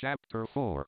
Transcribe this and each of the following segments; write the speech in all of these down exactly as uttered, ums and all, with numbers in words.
Chapter four.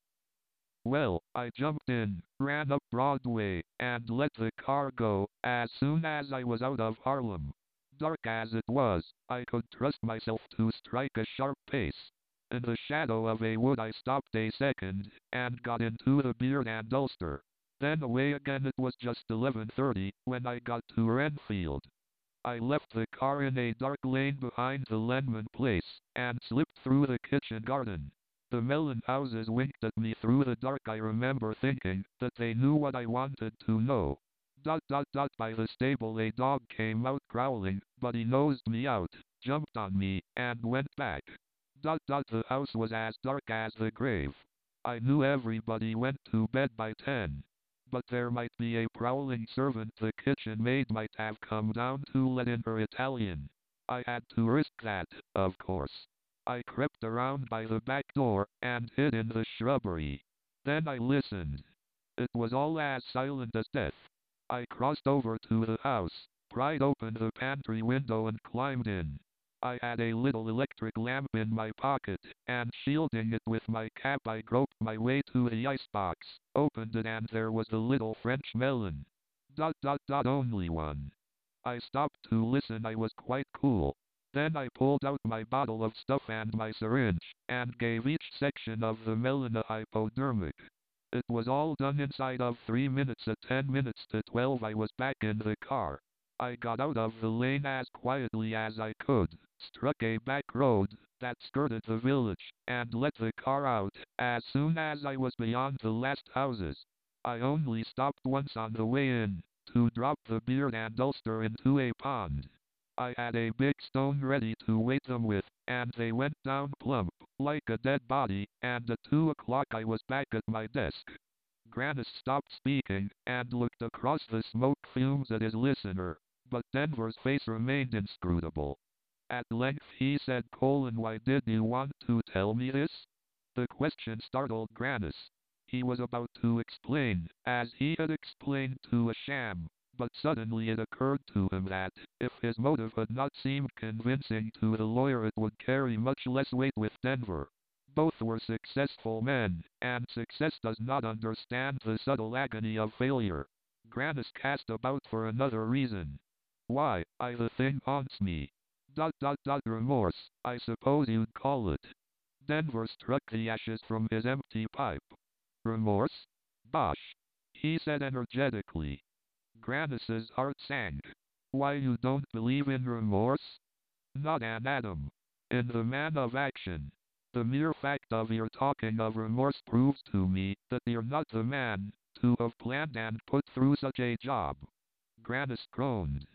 Well, I jumped in, ran up Broadway, and let the car go. As soon as I was out of Harlem, dark as it was, I could trust myself to strike a sharp pace. In the shadow of a wood I stopped a second, and got into the Beard and Ulster. Then away again. It was just eleven thirty when I got to Renfield. I left the car in a dark lane behind the Lenman place, and slipped through the kitchen garden. The melon houses winked at me through the dark. I remember thinking that they knew what I wanted to know. Dot dot dot By the stable a dog came out growling, but he nosed me out, jumped on me, and went back. Dot dot The house was as dark as the grave. I knew everybody went to bed by ten. But there might be a prowling servant. The kitchen maid might have come down to let in her Italian. I had to risk that, of course. I crept around by the back door, and hid in the shrubbery. Then I listened. It was all as silent as death. I crossed over to the house, pried open the pantry window and climbed in. I had a little electric lamp in my pocket, and shielding it with my cap I groped my way to the icebox, opened it, and there was the little French melon. Dot dot dot Only one. I stopped to listen. I was quite cool. Then I pulled out my bottle of stuff and my syringe, and gave each section of the melon a hypodermic. It was all done inside of three minutes. At ten minutes to twelve I was back in the car. I got out of the lane as quietly as I could, struck a back road that skirted the village, and let the car out. As soon as I was beyond the last houses, I only stopped once on the way in, to drop the Beard and Ulster into a pond. I had a big stone ready to weight them with, and they went down plump, like a dead body, and at two o'clock I was back at my desk. Grannis stopped speaking, and looked across the smoke fumes at his listener, but Denver's face remained inscrutable. At length he said, Colin, why did you want to tell me this? The question startled Grannis. He was about to explain, as he had explained to a sham, but suddenly it occurred to him that, if his motive had not seemed convincing to the lawyer, it would carry much less weight with Denver. Both were successful men, and success does not understand the subtle agony of failure. Grannis cast about for another reason. Why, I the thing haunts me. Dot dot dot Remorse, I suppose you'd call it. Denver struck the ashes from his empty pipe. Remorse? Bosh, he said energetically. Grannis's heart sank. Why, you don't believe in remorse? Not an atom. In the man of action. The mere fact of your talking of remorse proves to me that you're not the man to have planned and put through such a job. Grannis groaned.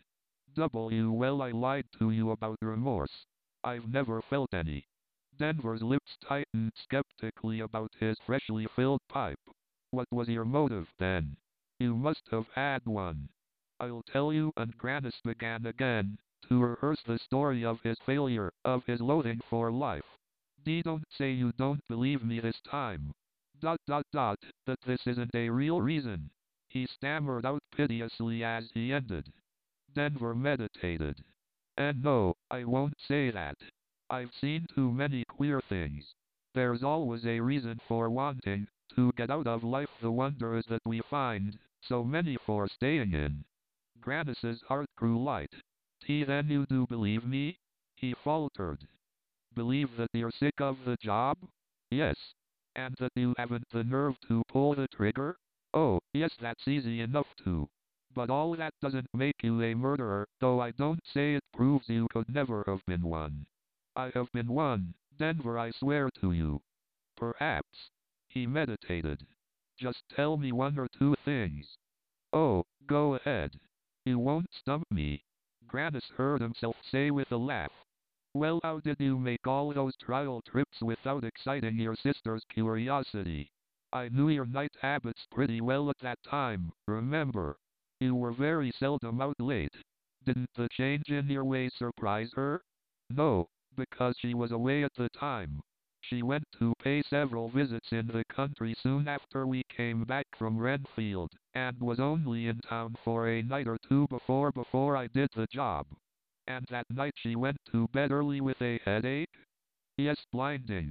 W. Well, I lied to you about remorse. I've never felt any. Denver's lips tightened skeptically about his freshly filled pipe. What was your motive, then? You must have had one. I'll tell you. And Grannis began again, to rehearse the story of his failure, of his loathing for life. D don't say you don't believe me this time. Dot dot dot, that this isn't a real reason. He stammered out piteously as he ended. Denver meditated. And no, I won't say that. I've seen too many queer things. There's always a reason for wanting to get out of life. The wonder is that we find so many for staying in. Grannis's heart grew light. T then you do believe me? He faltered. Believe that you're sick of the job? Yes. And that you haven't the nerve to pull the trigger? Oh, yes, that's easy enough to. But all that doesn't make you a murderer, though I don't say it proves you could never have been one. I have been one, Denver, I swear to you. Perhaps. He meditated. Just tell me one or two things. Oh, go ahead. You won't stump me. Grannis heard himself say with a laugh. Well, how did you make all those trial trips without exciting your sister's curiosity? I knew your night habits pretty well at that time, remember. You were very seldom out late. Didn't the change in your ways surprise her? No, because she was away at the time. She went to pay several visits in the country soon after we came back from Renfield, and was only in town for a night or two before before I did the job. And that night she went to bed early with a headache? Yes, blinding.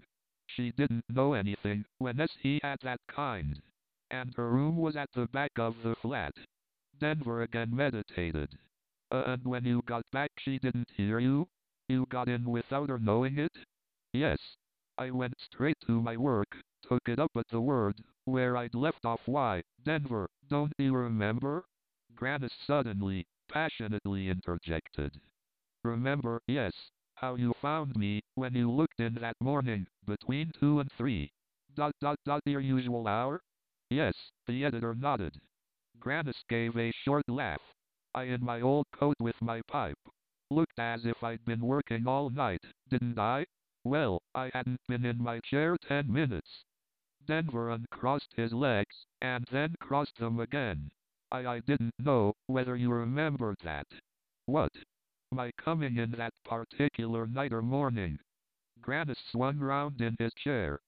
She didn't know anything when he had that kind. And her room was at the back of the flat. Denver again meditated. Uh, and when you got back she didn't hear you? You got in without her knowing it? Yes. I went straight to my work, took it up at the word, where I'd left off. Why, Denver, don't you remember? Grannis suddenly, passionately interjected. Remember, yes, how you found me, when you looked in that morning, between two and three. Dot dot dot your usual hour? Yes, the editor nodded. Grannis gave a short laugh. I in my old coat with my pipe. Looked as if I'd been working all night, didn't I? Well, I hadn't been in my chair ten minutes. Denver uncrossed his legs, and then crossed them again. I I didn't know whether you remembered that. What? My coming in that particular night or morning. Grannis swung round in his chair.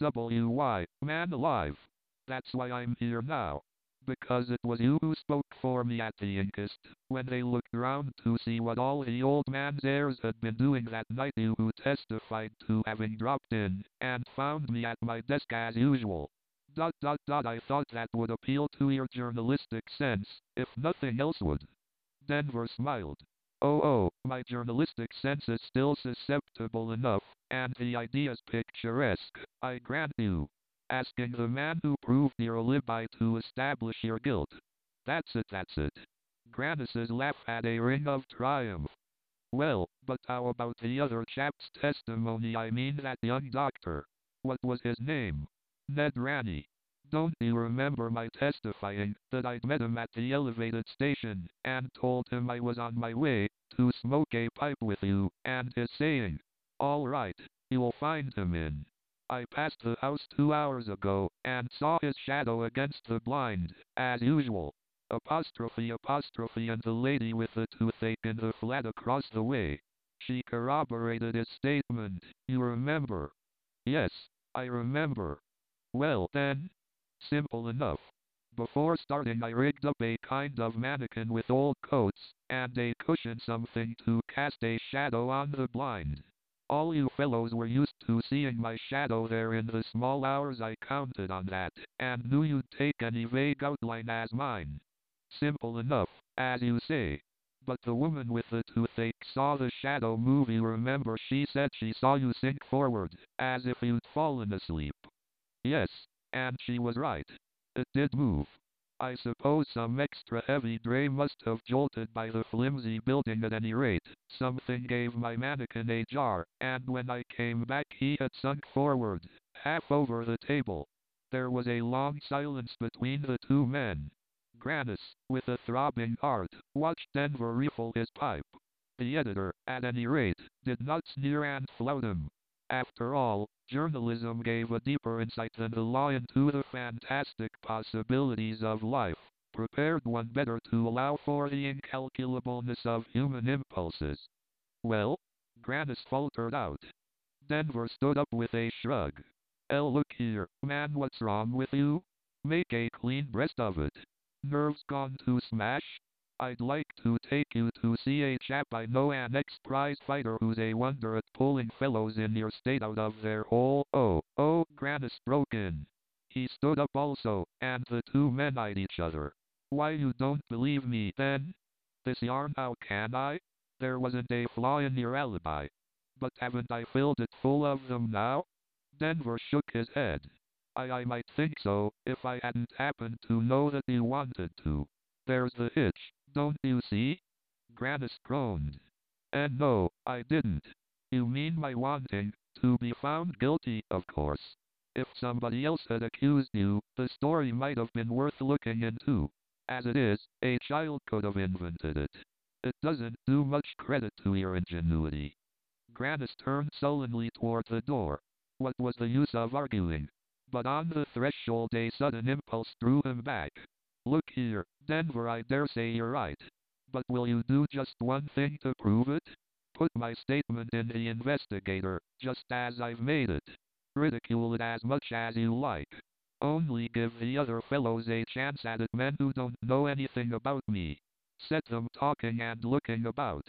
W Y, man alive. That's why I'm here now. Because it was you who spoke for me at the inquest, when they looked round to see what all the old man's heirs had been doing that night. You who testified to having dropped in, and found me at my desk as usual. Dot dot dot I thought that would appeal to your journalistic sense, if nothing else would. Denver smiled. Oh oh, my journalistic sense is still susceptible enough, and the idea's picturesque, I grant you. Asking the man who proved your alibi to establish your guilt. That's it, that's it. Grannis's laugh had a ring of triumph. Well, but how about the other chap's testimony? I mean that young doctor. What was his name? Ned Ranney. Don't you remember my testifying that I'd met him at the elevated station, and told him I was on my way to smoke a pipe with you, and his saying, all right, you'll find him in. I passed the house two hours ago, and saw his shadow against the blind, as usual. Apostrophe apostrophe and the lady with the toothache in the flat across the way. She corroborated his statement, you remember? Yes, I remember. Well then, simple enough. Before starting I rigged up a kind of mannequin with old coats, and a cushion, something to cast a shadow on the blind. All you fellows were used to seeing my shadow there in the small hours. I counted on that, and knew you'd take any vague outline as mine. Simple enough, as you say. But the woman with the toothache saw the shadow move. You remember she said she saw you sink forward, as if you'd fallen asleep. Yes, and she was right. It did move. I suppose some extra heavy dray must have jolted by the flimsy building. At any rate, something gave my mannequin a jar, and when I came back he had sunk forward, half over the table. There was a long silence between the two men. Grannis, with a throbbing heart, watched Denver refill his pipe. The editor, at any rate, did not sneer and flout him. After all, journalism gave a deeper insight than the law into the fantastic possibilities of life, prepared one better to allow for the incalculableness of human impulses. Well? Grannis faltered out. Denver stood up with a shrug. El, look here, man, what's wrong with you? Make a clean breast of it. Nerves gone to smash? I'd like to take you to see a chap I know, an ex-prize fighter who's a wonder at pulling fellows in your state out of their hole. Oh, oh, Grannis broke in. He stood up also, and the two men eyed each other. Why, you don't believe me, then? This yarn, how can I? There wasn't a flaw in your alibi. But haven't I filled it full of them now? Denver shook his head. I, I might think so, if I hadn't happened to know that you wanted to. There's the hitch, don't you see? Grannis groaned. And no, I didn't. You mean my wanting to be found guilty, of course. If somebody else had accused you, the story might have been worth looking into. As it is, a child could have invented it. It doesn't do much credit to your ingenuity. Grannis turned sullenly toward the door. What was the use of arguing? But on the threshold a sudden impulse drew him back. Look here, Denver, I dare say you're right. But will you do just one thing to prove it? Put my statement in the Investigator, just as I've made it. Ridicule it as much as you like. Only give the other fellows a chance at it, men who don't know anything about me. Set them talking and looking about.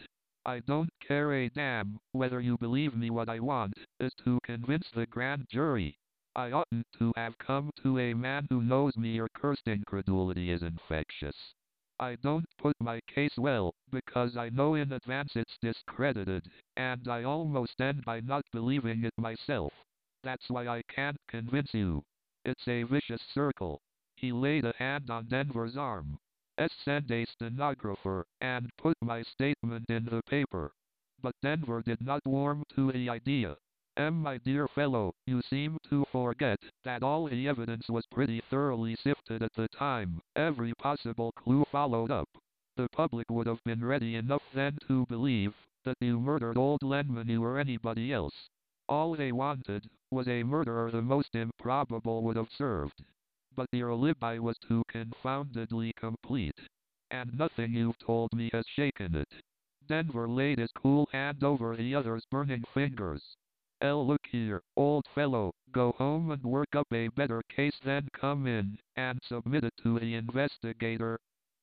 I don't care a damn whether you believe me. What I want is to convince the grand jury. I oughtn't to have come to a man who knows me. Your cursed incredulity is infectious. I don't put my case well, because I know in advance it's discredited, and I almost end by not believing it myself. That's why I can't convince you. It's a vicious circle. He laid a hand on Denver's arm. S send a stenographer, and put my statement in the paper. But Denver did not warm to the idea. M. My dear fellow, you seem to forget that all the evidence was pretty thoroughly sifted at the time, every possible clue followed up. The public would have been ready enough then to believe that you murdered old Lenmanu or anybody else. All they wanted was a murderer the most improbable would have served. But your alibi was too confoundedly complete. And nothing you've told me has shaken it. Denver laid his cool hand over the other's burning fingers. L. Look here, old fellow, go home and work up a better case, then come in and submit it to the investigator.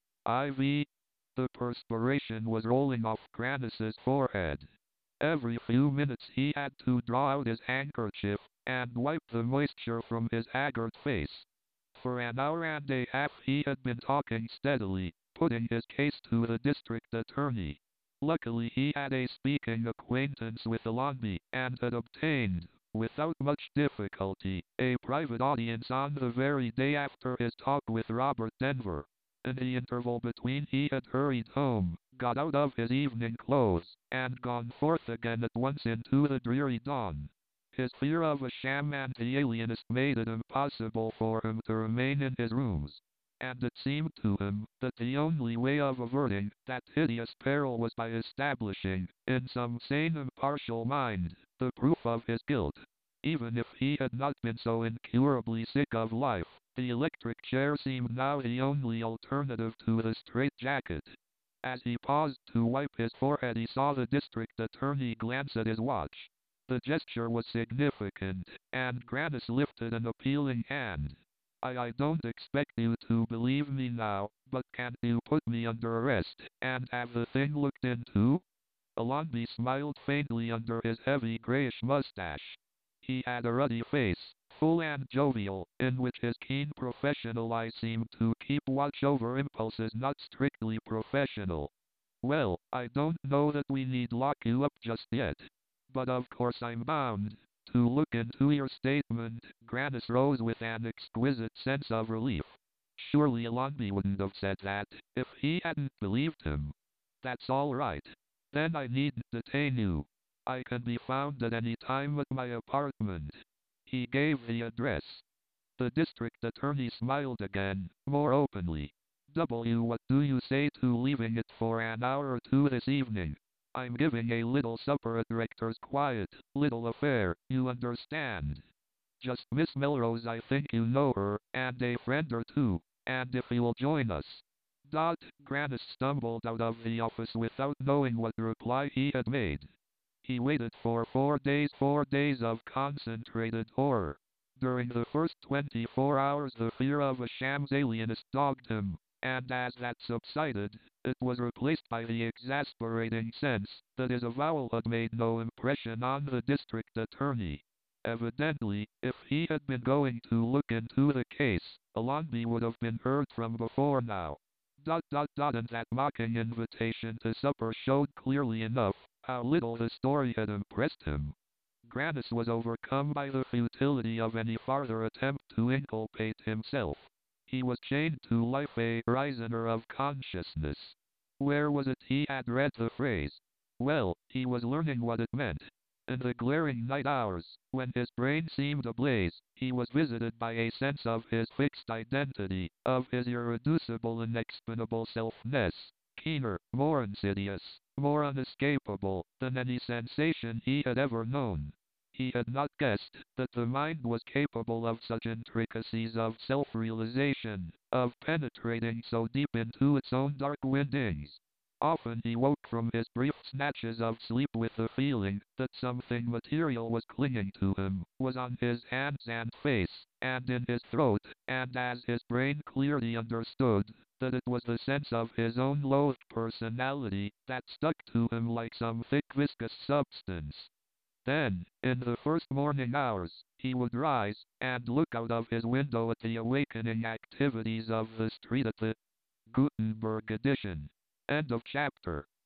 I V. The perspiration was rolling off Grannis's forehead. Every few minutes he had to draw out his handkerchief and wipe the moisture from his haggard face. For an hour and a half he had been talking steadily, putting his case to the district attorney. Luckily he had a speaking acquaintance with Allenby, and had obtained, without much difficulty, a private audience on the very day after his talk with Robert Denver. In the interval between he had hurried home, got out of his evening clothes, and gone forth again at once into the dreary dawn. His fear of a sham and the alienist made it impossible for him to remain in his rooms. And it seemed to him that the only way of averting that hideous peril was by establishing, in some sane impartial mind, the proof of his guilt. Even if he had not been so incurably sick of life, the electric chair seemed now the only alternative to the straitjacket. As he paused to wipe his forehead he saw the district attorney glance at his watch. The gesture was significant, and Grannis lifted an appealing hand. I, I don't expect you to believe me now, but can't you put me under arrest, and have the thing looked into? Allenby smiled faintly under his heavy grayish mustache. He had a ruddy face, full and jovial, in which his keen professional eye seemed to keep watch over impulses not strictly professional. Well, I don't know that we need lock you up just yet. But of course I'm bound to look into your statement. Grannis rose with an exquisite sense of relief. Surely Allenby wouldn't have said that if he hadn't believed him. That's all right. Then I needn't detain you. I can be found at any time at my apartment. He gave the address. The district attorney smiled again, more openly. W. What do you say to leaving it for an hour or two this evening? I'm giving a little supper at Rector's, quiet little affair, you understand. Just Miss Melrose, I think you know her, and a friend or two, and if you'll join us. Dot. Grannis stumbled out of the office without knowing what reply he had made. He waited for four days, four days of concentrated horror. During the first twenty-four hours the fear of a shams alienist dogged him, and as that subsided, it was replaced by the exasperating sense that his avowal had made no impression on the district attorney. Evidently, if he had been going to look into the case, Allenby would have been heard from before now. Dot dot dot and that mocking invitation to supper showed clearly enough how little the story had impressed him. Grannis was overcome by the futility of any farther attempt to inculpate himself. He was chained to life, a prisoner of consciousness. Where was it he had read the phrase? Well, he was learning what it meant. In the glaring night hours, when his brain seemed ablaze, he was visited by a sense of his fixed identity, of his irreducible inexpugnable selfness, keener, more insidious, more unescapable than any sensation he had ever known. He had not guessed that the mind was capable of such intricacies of self-realization, of penetrating so deep into its own dark windings. Often he woke from his brief snatches of sleep with the feeling that something material was clinging to him, was on his hands and face, and in his throat, and as his brain clearly understood that it was the sense of his own loathed personality that stuck to him like some thick viscous substance. Then, in the first morning hours, he would rise and look out of his window at the awakening activities of the street at the Gutenberg edition. End of chapter.